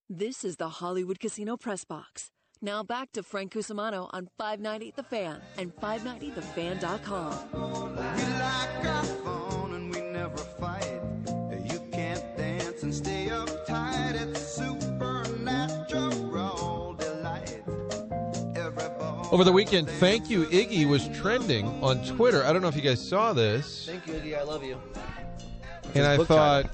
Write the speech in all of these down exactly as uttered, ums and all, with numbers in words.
This is the Hollywood Casino Press Box. Now back to Frank Cusimano on five ninety The Fan and five ninety the fan dot com. We like our phone and we never fight. You can't dance and stay uptight. It's supernatural delight. Everybody. Over the weekend, Thank You Iggy was trending on Twitter. I don't know if you guys saw this. Thank you, Iggy. I love you. And I thought,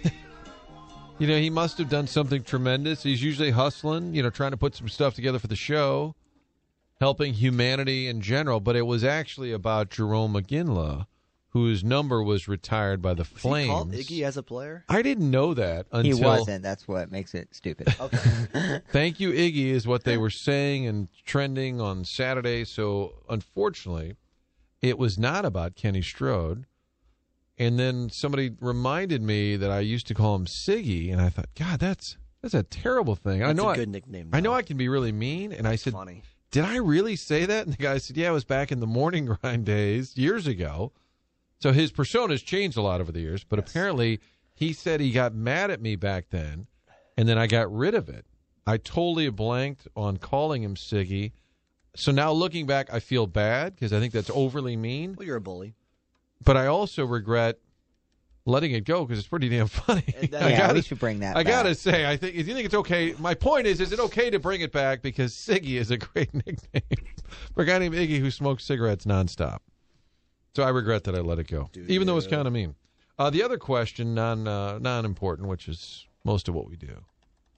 you know, he must have done something tremendous. He's usually hustling, you know, trying to put some stuff together for the show, helping humanity in general. But it was actually about Jerome McGinley, whose number was retired by the Was Flames. he called Iggy as a player? I didn't know that until... He wasn't. That's what makes it stupid. Okay. Thank You Iggy is what they were saying and trending on Saturday. So, unfortunately, it was not about Kenny Strode. And then somebody reminded me that I used to call him Siggy, and I thought, God, that's that's a terrible thing. That's I know a I, good nickname. I know though. I can be really mean, and I said, Funny. did I really say that? And the guy said, yeah, it was back in the morning grind days, years ago. So his persona's changed a lot over the years, but yes. Apparently he said he got mad at me back then, and then I got rid of it. I totally blanked on calling him Siggy. So now looking back, I feel bad because I think that's overly mean. Well, you're a bully. But I also regret letting it go because it's pretty damn funny. Then, I yeah, gotta, we should bring that I back. gotta say, I think if you think it's okay, my point is, is it okay to bring it back because Siggy is a great nickname for a guy named Iggy who smokes cigarettes nonstop. So I regret that I let it go, Dude, even yeah. though it's kind of mean. Uh, the other question, non uh, non important, which is most of what we do.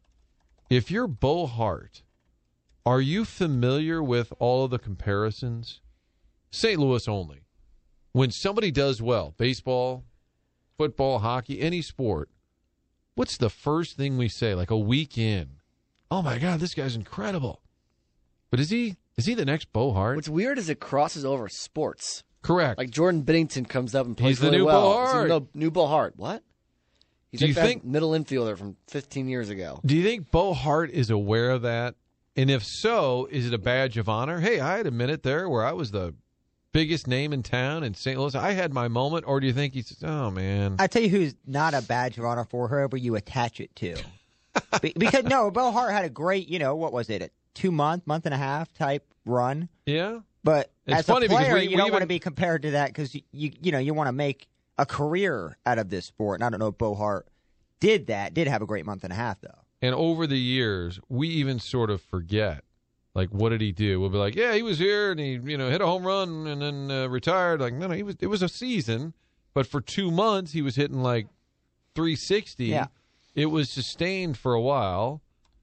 If you're Bo Hart, are you familiar with all of the comparisons? Saint Louis only. When somebody does well, baseball, football, hockey, any sport, what's the first thing we say? Like a week in, oh my God, this guy's incredible. But is he is he the next Bo Hart? What's weird is it crosses over sports. Correct. Like Jordan Binnington comes up and plays He's the really new well. Bo Hart. He's the new Bo Hart. What? He's Do like you that think- middle infielder from fifteen years ago. Do you think Bo Hart is aware of that? And if so, is it a badge of honor? Hey, I had a minute there where I was the biggest name in town in Saint Louis. I had my moment. Or do you think he's, oh, man. I tell you who's not a badge of honor for whoever you attach it to. Be- because, no, Bo Hart had a great, you know, what was it, a two-month, month and a half type run. Yeah. But It's as funny a because player, we- you we don't even- want to be compared to that because, you, you, you know, you want to make a career out of this sport. And I don't know if Bo Hart did that, did have a great month and a half, though. And over the years, we even sort of forget. Like, what did he do? We'll be like, yeah, he was here, and he, you know, hit a home run and then uh, retired. Like, no, no, he was. It was a season, but for two months, he was hitting like three sixty. Yeah. It was sustained for a while,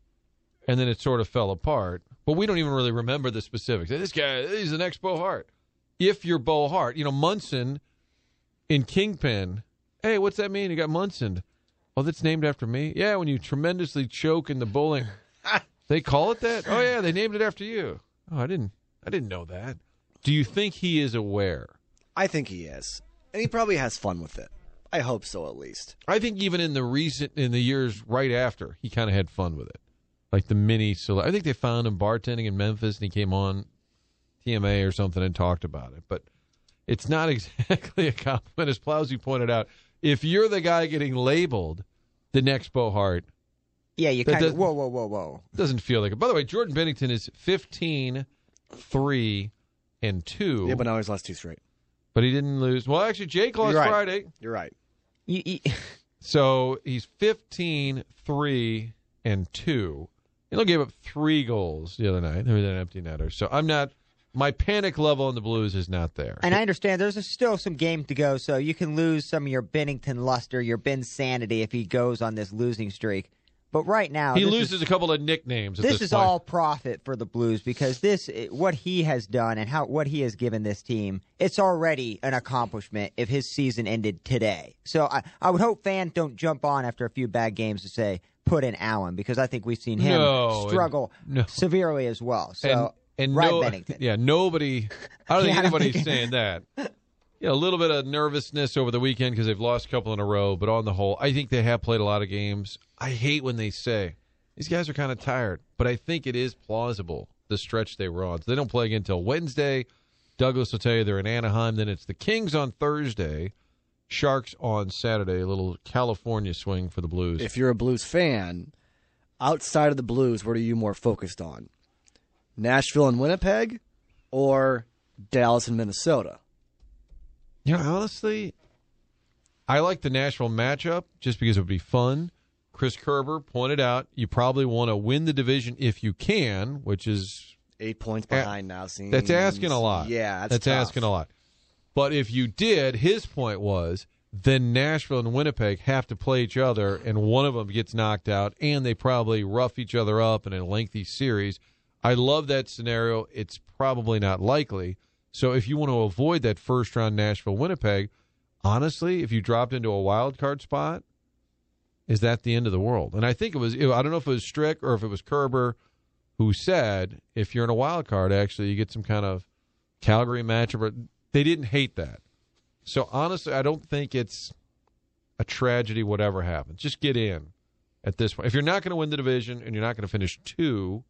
and then it sort of fell apart. But we don't even really remember the specifics. This guy, he's the next Bo Hart. If you're Bo Hart, you know, Munson in Kingpin, hey, what's that mean? You got Munson. Oh, that's named after me? Yeah, when you tremendously choke in the bowling. They call it that? Oh, yeah, they named it after you. Oh, I didn't I didn't know that. Do you think he is aware? I think he is. And he probably has fun with it. I hope so, at least. I think even in the recent, in the years right after, he kind of had fun with it. Like the mini, so I think they found him bartending in Memphis, and he came on T M A or something and talked about it. But it's not exactly a compliment, as Plowsy pointed out. If you're the guy getting labeled the next Bo Hart, Yeah, you That kind of, does- whoa, whoa, whoa, whoa. doesn't feel like it. By the way, Jordan Bennington is fifteen, three, and two. Yeah, but now he's lost two straight. But he didn't lose. Well, actually, Jake lost You're right. Friday. You're right. You, you, So he's fifteen, three, and two. He only gave up three goals the other night. They were an empty netter. So I'm not, my panic level on the Blues is not there. and I understand there's a, still some game to go, so you can lose some of your Bennington luster, your Ben sanity if he goes on this losing streak. But right now, he this loses is, a couple of nicknames. At this this is point. all profit for the Blues because this, what he has done and how what he has given this team, it's already an accomplishment if his season ended today. So I, I would hope fans don't jump on after a few bad games to say put in Allen because I think we've seen him No, struggle and- no. severely as well. So and, and ride no, Bennington. Yeah, nobody. I don't think Yeah, I don't anybody's think- saying that. Yeah, a little bit of nervousness over the weekend because they've lost a couple in a row. But on the whole, I think they have played a lot of games. I hate when they say these guys are kind of tired, but I think it is plausible the stretch they were on. So they don't play again until Wednesday. Douglas will tell you they're in Anaheim. Then it's the Kings on Thursday, Sharks on Saturday. A little California swing for the Blues. If you're a Blues fan, outside of the Blues, what are you more focused on? Nashville and Winnipeg or Dallas and Minnesota? You know, honestly, I like the Nashville matchup just because it would be fun. Chris Kerber pointed out you probably want to win the division if you can, which is Eight points behind now. Seems, that's asking a lot. Yeah, that's, that's tough. asking a lot. But if you did, his point was, then Nashville and Winnipeg have to play each other, and one of them gets knocked out, and they probably rough each other up in a lengthy series. I love that scenario. It's probably not likely. So if you want to avoid that first round Nashville-Winnipeg, honestly, if you dropped into a wild card spot, is that the end of the world? And I think it was, I don't know if it was Strick or if it was Kerber who said, if you're in a wild card, actually, you get some kind of Calgary matchup. They didn't hate that. So, honestly, I don't think it's a tragedy, whatever happens. Just get in at this point. If you're not going to win the division and you're not going to finish two,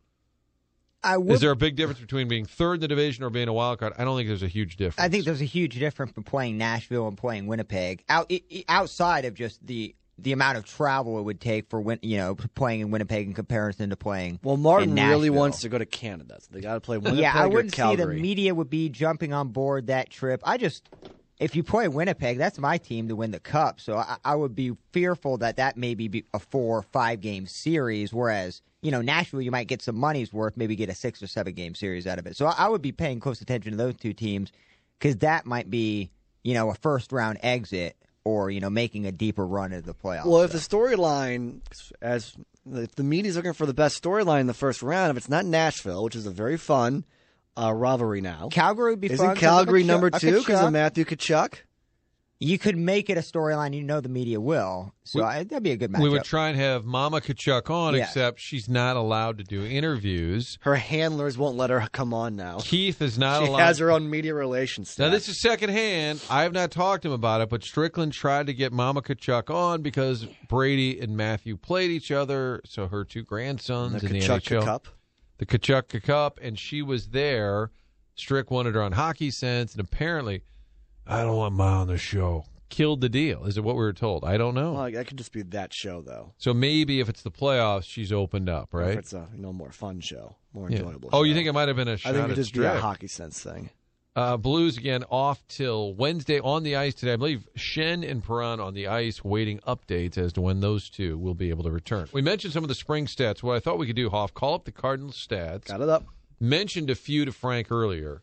I would, is there a big difference between being third in the division or being a wild card? I don't think there's a huge difference. I think there's a huge difference between playing Nashville and playing Winnipeg. Out, it, it, outside of just the the amount of travel it would take for win, you know playing in Winnipeg in comparison to playing. Well, Martin in really Nashville. wants to go to Canada, so they got to play Winnipeg Yeah, I wouldn't or Calgary. see the media would be jumping on board that trip. I just, if you play Winnipeg, that's my team to win the cup. So I, I would be fearful that that may be a four or five game series, whereas you know Nashville, you might get some money's worth, maybe get a six or seven game series out of it. So I, I would be paying close attention to those two teams because that might be you know a first round exit. Or, you know, making a deeper run at the playoffs. Well, if the storyline, as if the media's looking for the best storyline in the first round, if it's not Nashville, which is a very fun uh, rivalry now. Calgary would be Isn't fun. Calgary Kachuk- number a two because Kachuk. of Matthew Kachuk? You could make it a storyline. You know the media will. So We- I, that'd be a good matchup. we would try and have Mama Kachuk on, Yeah. except she's not allowed to do interviews. Her handlers won't let her come on now. Keith is not She allowed. has her own media relations Now, staff. this is secondhand. I have not talked to him about it, but Strickland tried to get Mama Kachuk on because Brady and Matthew played each other, so her two grandsons the in the Kachuk N H L. Cup. The Kachuk Cup, and she was there. Strick wanted her on Hockey Sense, and apparently, I don't want Ma on the show. Killed the deal. Is it what we were told? I don't know. Well, that could just be that show, though. So maybe if it's the playoffs, she's opened up, Or right? If it's a you know more fun show, more Yeah. enjoyable. Oh, show. you think it might have been a I shot think it at would just be Strick? a hockey sense thing. Uh, Blues again off till Wednesday on the ice today. I believe Shen and Perron on the ice waiting updates as to when those two will be able to return. We mentioned some of the spring stats. What I thought we could do, Hoff, call up the Cardinals stats. Got it up. Mentioned a few to Frank earlier.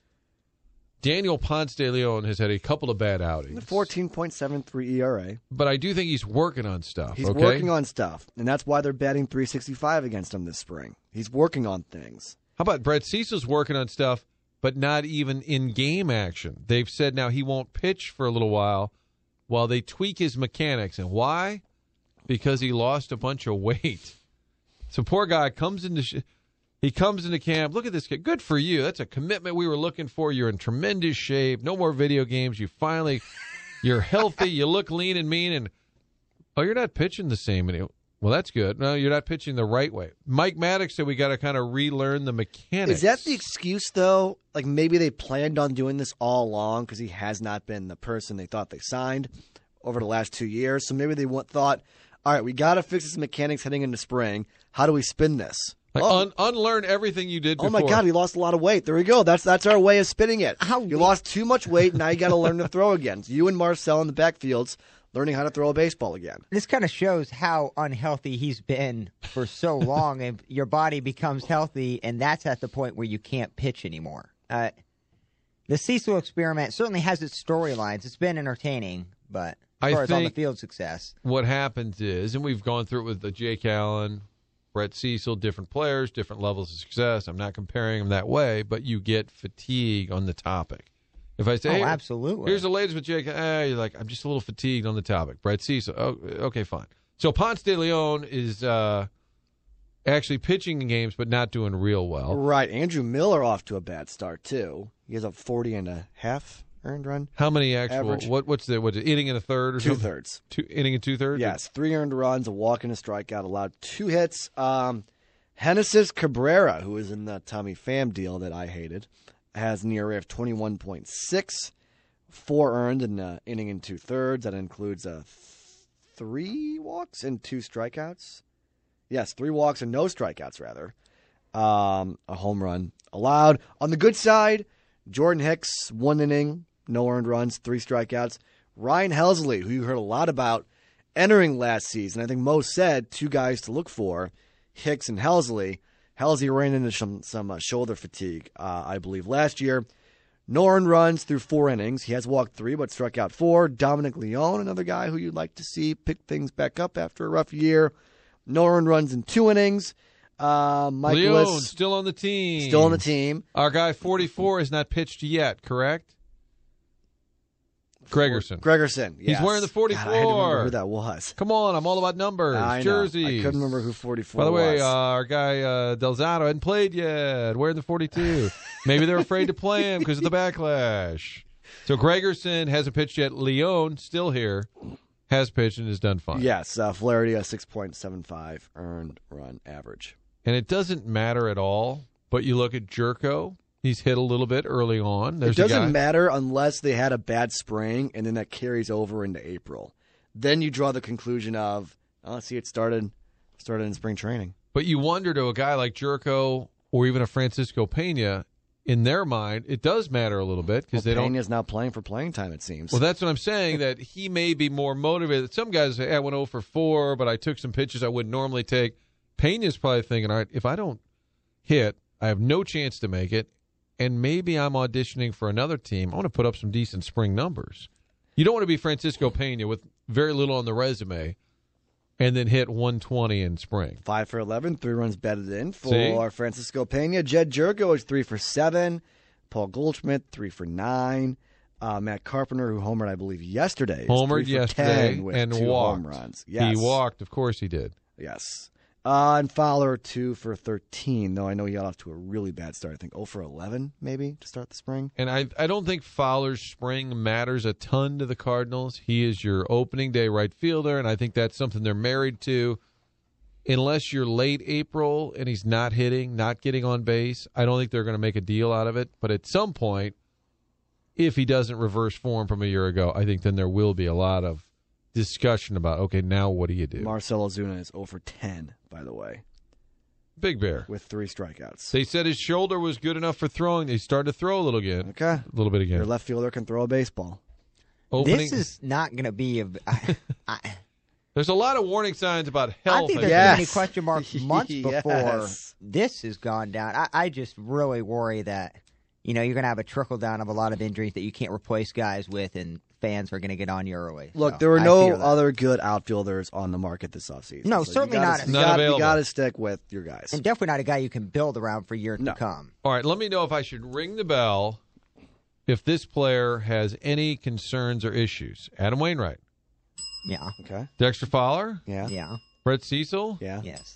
Daniel Ponce de Leon has had a couple of bad outings. fourteen point seven three E R A. But I do think he's working on stuff. He's okay? working on stuff, and that's why they're batting three sixty-five against him this spring. He's working on things. How about Brett Cecil's working on stuff, but not even in game action? They've said now he won't pitch for a little while while they tweak his mechanics. And why? Because he lost a bunch of weight. So poor guy comes into sh- he comes into camp. Look at this kid. Good for you. That's a commitment we were looking for. You're in tremendous shape. No more video games. You finally, you're healthy. You look lean and mean. And oh, you're not pitching the same anymore. Well, that's good. No, you're not pitching the right way. Mike Maddox said we got to kind of relearn the mechanics. Is that the excuse, though? Like maybe they planned on doing this all along because he has not been the person they thought they signed over the last two years. So maybe they want, thought, all right, we got to fix his mechanics heading into spring. How do we spin this? Like, oh, un- unlearn everything you did oh before. my God, he lost a lot of weight. There we go. That's that's our way of spinning it. How you we- lost too much weight. Now you got to learn to throw again. So you and Marcel in the backfields learning how to throw a baseball again. This kind of shows how unhealthy he's been for so long, and your body becomes healthy, and that's at the point where you can't pitch anymore. Uh, the Cecil experiment certainly has its storylines. It's been entertaining, but as I far as on the think- field success, What happens is, and we've gone through it with the Jake Allen, Brett Cecil, different players, different levels of success. I'm not comparing them that way, but you get fatigue on the topic. If I say, oh, hey, absolutely. here's the latest with Jake, eh, you're like, I'm just a little fatigued on the topic. Brett Cecil, oh, okay, fine. So Ponce de Leon is uh, actually pitching in games, but not doing real well. Right. Andrew Miller off to a bad start, too. He has a forty and a half earned run. How many actual? Average. What what's the what's it, inning and a third or Two something? thirds. Two inning and two thirds. Yes, three earned runs, a walk and a strikeout, allowed two hits. Um, Genesis Cabrera, who is in the Tommy Pham deal that I hated, has an E R A of twenty-one point six, four earned in an inning and two thirds. That includes uh, th- three walks and two strikeouts. Yes, three walks and no strikeouts, rather. Um, a home run allowed. On the good side, Jordan Hicks, one inning, no earned runs, three strikeouts. Ryan Helsley, who you heard a lot about entering last season. I think Mo said two guys to look for, Hicks and Helsley. Helsley ran into some, some uh, shoulder fatigue, uh, I believe, last year. No earned runs through four innings. He has walked three, but struck out four. Dominic Leone, another guy who you'd like to see pick things back up after a rough year. No earned runs in two innings. Uh, Mike Leone, Bliss, still on the team. still on the team. Our guy forty-four has not pitched yet, correct? Gregerson. Gregerson, yes. He's wearing the forty-four. God, I had to remember who that was. Come on, I'm all about numbers. I know. Jerseys. I couldn't remember who forty-four By the way, was. uh, our guy uh, Delzato hadn't played yet, wearing the forty-two. Maybe they're afraid to play him because of the backlash. So Gregerson hasn't pitched yet. Leone, still here, has pitched and has done fine. Yes, uh, Flaherty, a six point seven five earned run average. And it doesn't matter at all, but you look at Jerko. He's hit a little bit early on. There's it a guy. doesn't matter unless they had a bad spring, and then that carries over into April. Then you draw the conclusion of, oh, see, it started started in spring training. But you wonder to a guy like Jerko or even a Francisco Pena, in their mind, it does matter a little bit because well, they don't. Pena's now playing for playing time, it seems. Well, that's what I'm saying, that he may be more motivated. Some guys say, hey, I went oh for four, but I took some pitches I wouldn't normally take. Pena's probably thinking, all right, if I don't hit, I have no chance to make it, and maybe I'm auditioning for another team. I want to put up some decent spring numbers. You don't want to be Francisco Pena with very little on the resume and then hit one twenty in spring. Five for eleven, three runs batted in for See? Francisco Pena. Jed Jerko is three for seven. Paul Goldschmidt, three for nine. Uh, Matt Carpenter, who homered, I believe, yesterday. is Homered three for yesterday ten with and two walked. home runs. Yes. He walked. Of course he did. Yes. Uh, and Fowler, two for thirteen, though I know he got off to a really bad start. I think oh for eleven, maybe, to start the spring. And I, I don't think Fowler's spring matters a ton to the Cardinals. He is your opening day right fielder, and I think that's something they're married to. Unless you're late April and he's not hitting, not getting on base, I don't think they're going to make a deal out of it. But at some point, if he doesn't reverse form from a year ago, I think then there will be a lot of discussion about, okay, now what do you do? Marcell Ozuna is oh for ten, by the way, Big Bear. with three strikeouts. They said his shoulder was good enough for throwing. They started to throw a little again. Okay. A little bit again. Your left fielder can throw a baseball. Opening, This is not going to be a. I, I, there's a lot of warning signs about health. I think there's Yes. too many question marks months Yes. before this has gone down. I, I just really worry that you know you're going to have a trickle down of a lot of injuries that you can't replace guys with, and fans are going to get on you early. Look, So, there were I no fear that. other good outfielders on the market this offseason. No, So you certainly gotta- not. You Not got, available. you got to stick with your guys. and definitely not a guy you can build around for years No. to come. All right, let me know if I should ring the bell if this player has any concerns or issues. Adam Wainwright, Yeah, Okay. Dexter Fowler, Yeah. yeah, Brett Cecil, Yeah. yes,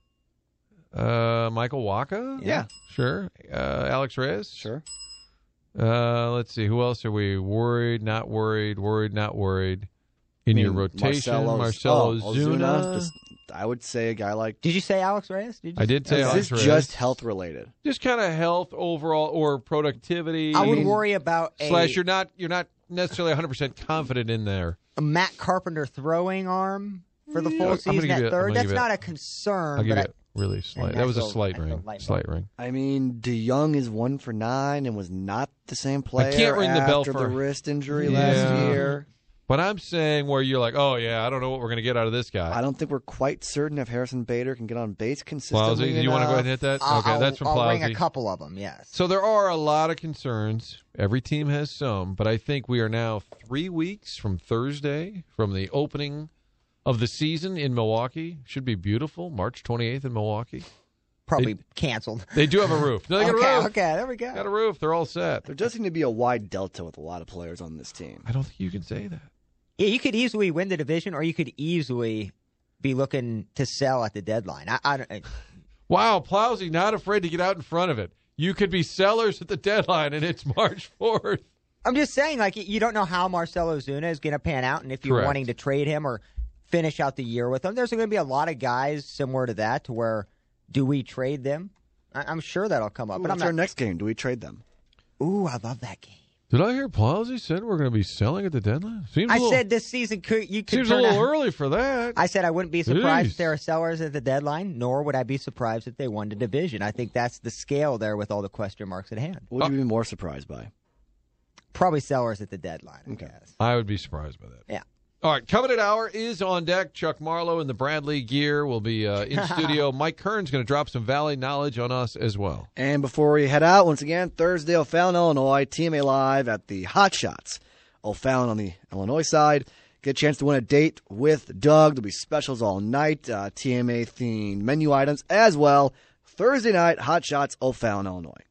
uh, Michael Waka, Yeah. sure, uh, Alex Reyes, Sure. Uh, let's see, who else are we worried? Not worried, worried, not worried. In I your mean, rotation, Marcelo- Marcelo oh, Ozuna. Just, I would say a guy like. Did you say Alex Reyes? Did you I did say Is Alex this Reyes. just health related? Just kind of health overall or productivity. I would mean, worry about a, slash you're not you're not necessarily one hundred percent confident in there. a Matt Carpenter throwing arm for the full I'm gonna season give at you- I'm third. gonna That's give you- not a concern. I'll give but you I, it really slight. and That was a that's a- slight that's a ring. light Slight bulb. ring. I mean, DeYoung is one for nine and was not the same player can't ring the bell after for- the wrist injury Yeah. last year. But I'm saying where you're like, oh yeah, I don't know what we're gonna get out of this guy. I don't think we're quite certain if Harrison Bader can get on base consistently. Plowsy, do you want to go ahead and hit that? I'll, okay, I'll- that's from I'll ring a Plowsy. couple of them. Yes. So there are a lot of concerns. Every team has some, but I think we are now three weeks from Thursday, from the opening of the season in Milwaukee. Should be beautiful. March twenty-eighth in Milwaukee. Probably canceled. They do have a roof. No, they got okay, a roof. okay, there we go. Got a roof. They're all set. There does seem to be a wide delta with a lot of players on this team. I don't think you can say that. Yeah, you could easily win the division, or you could easily be looking to sell at the deadline. I, I, don't- I Wow, Plowsy not afraid to get out in front of it. You could be sellers at the deadline, and it's March fourth. I'm just saying, like, you don't know how Marcell Ozuna is going to pan out, and if you're Correct. wanting to trade him or finish out the year with him, there's going to be a lot of guys similar to that. To where, do we trade them? I, I'm sure that'll come up. Ooh, but I'm what's our not. next game? Do we trade them? Ooh, I love that game. Did I hear Plowsy said we're going to be selling at the deadline? Seems a I little, said this season could you could seems a turn little out- early for that. I said I wouldn't be surprised Jeez. if there are sellers at the deadline, nor would I be surprised if they won the division. I think that's the scale there with all the question marks at hand. What would you be more surprised by? Probably sellers at the deadline, I Okay. guess. I would be surprised by that. Yeah. All right, Covenant Hour is on deck. Chuck Marlowe in the Bradley gear will be uh, in studio. Mike Kern's going to drop some Valley knowledge on us as well. And before we head out, once again, Thursday, O'Fallon, Illinois, T M A Live at the Hot Shots. O'Fallon on the Illinois side. Get a chance to win a date with Doug. There'll be specials all night, uh, T M A-themed menu items as well. Thursday night, Hot Shots, O'Fallon, Illinois.